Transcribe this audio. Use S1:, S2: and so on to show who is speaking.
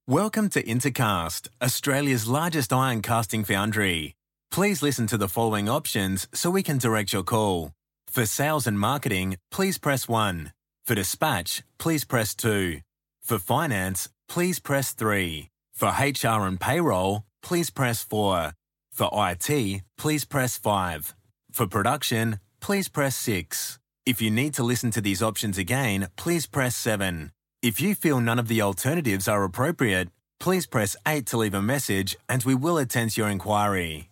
S1: Welcome to Intercast, Australia's largest iron casting foundry. Please listen to the following options so we can direct your call. For sales and marketing, please press 1. For dispatch, please press 2. For finance, please press 3. For HR and payroll, please press 4. For IT, please press 5. For production, please press 6. If you need to listen to these options again, please press 7. If you feel none of the alternatives are appropriate, please press 8 to leave a message and we will attend to your inquiry.